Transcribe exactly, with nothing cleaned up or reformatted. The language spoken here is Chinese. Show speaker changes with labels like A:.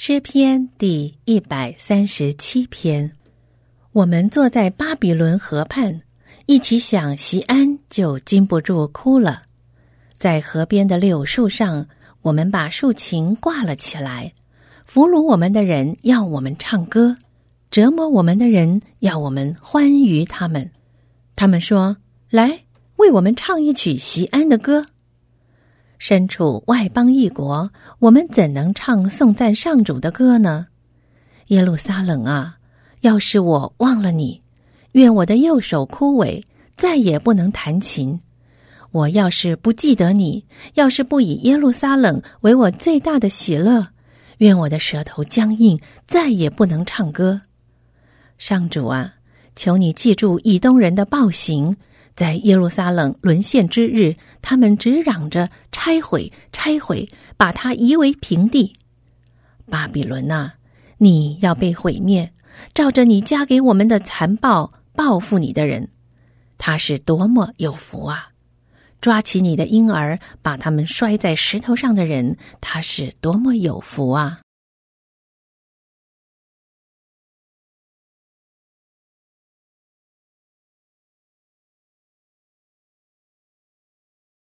A: 诗篇第一百三十七篇。我们坐在巴比伦河畔，一起想锡安，就禁不住哭了。在河边的柳树上，我们把竖琴挂了起来。俘虏我们的人要我们唱歌，折磨我们的人要我们欢愉他们。他们说：来，为我们唱一曲锡安的歌。身处外邦异国，我们怎能唱颂赞上主的歌呢？耶路撒冷啊，要是我忘了你，愿我的右手枯萎，再也不能弹琴。我要是不记得你，要是不以耶路撒冷为我最大的喜乐，愿我的舌头僵硬，再也不能唱歌。上主啊，求你记住以东人的暴行，在耶路撒冷沦陷之日，他们只嚷着拆毁拆毁，把它夷为平地。巴比伦啊，你要被毁灭，照着你加给我们的残暴报复你的人。他是多么有福啊！抓起你的婴儿，把他们摔在石头上的人，他是多么有福啊！